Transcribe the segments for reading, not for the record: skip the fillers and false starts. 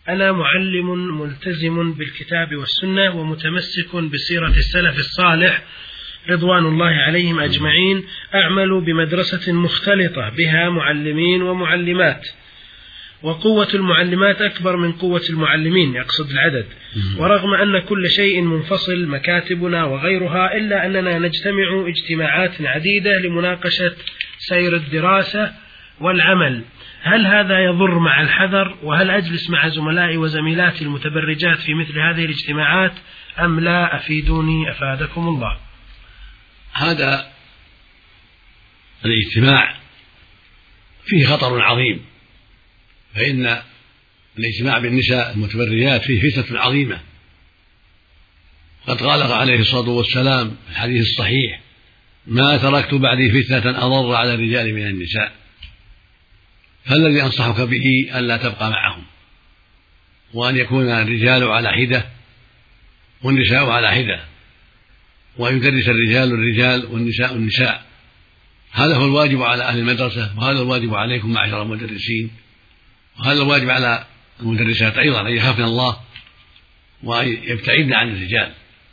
أنا معلم ملتزم بالكتاب والسنة ومتمسك بسيرة السلف الصالح رضوان الله عليهم أجمعين، أعمل بمدرسة مختلطة بها معلمين ومعلمات، وقوة المعلمات أكبر من قوة المعلمين، يقصد العدد، ورغم أن كل شيء منفصل مكاتبنا وغيرها إلا أننا نجتمع اجتماعات عديدة لمناقشة سير الدراسة والعمل. هل هذا يضر مع الحذر؟ وهل أجلس مع زملائي وزميلاتي المتبرجات في مثل هذه الاجتماعات أم لا؟ أفيدوني أفادكم الله. هذا الاجتماع فيه خطر عظيم، فإن الاجتماع بالنساء المتبرجات فيه فتنة عظيمة. قد قال عليه الصلاة والسلام في الحديث الصحيح: ما تركت بعدي فتنة أضر على الرجال من النساء. فالذي أنصحك به ألا تبقى معهم، وأن يكون الرجال على حدة والنساء على حدة، وأن يدرس الرجال الرجال والنساء النساء. هذا هو الواجب على أهل المدرسة، وهذا الواجب عليكم معشر المدرسين، وهذا الواجب على المدرسات أيضا، أن يخافن الله وأن يبتعدن عن الرجال،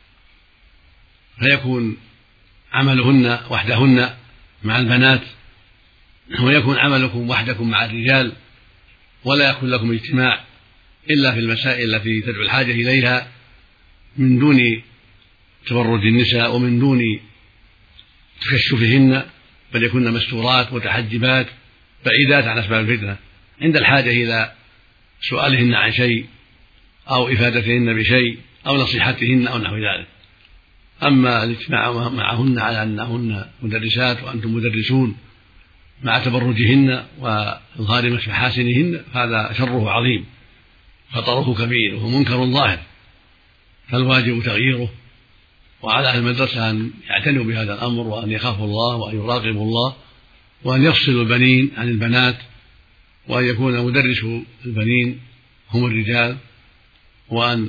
فيكون عملهن وحدهن مع البنات، ويكون عملكم وحدكم مع الرجال، ولا يكون لكم اجتماع إلا في المسائل التي تدعو الحاجة إليها من دون تبرج النساء ومن دون تكشفهن، بل يكون مستورات متحجبات بعيدات عن أسباب الفتنة عند الحاجة إلى سؤالهن عن شيء أو إفادتهن بشيء أو نصيحتهن أو نحو ذلك. أما الاجتماع معهن على أنهن مدرسات وأنتم مدرسون مع تبرجهن وإظهار محاسنهن، هذا شره عظيم، خطره كبير، وهو منكر ظاهر، فالواجب تغييره. وعلى أهل المدرسة أن يعتنوا بهذا الأمر، وأن يخافوا الله، وأن يراقبوا الله، وأن يفصلوا البنين عن البنات، وأن يكون مدرس البنين هم الرجال، وأن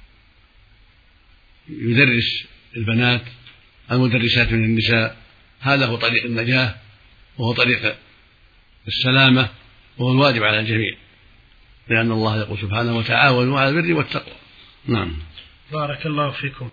يدرس البنات المدرسات من النساء. هذا هو طريق النجاة، وهو طريق السلامة، وهو الواجب على الجميع، لأن الله يقول سبحانه: وتعاونوا على البر والتقوى. نعم. بارك الله فيكم.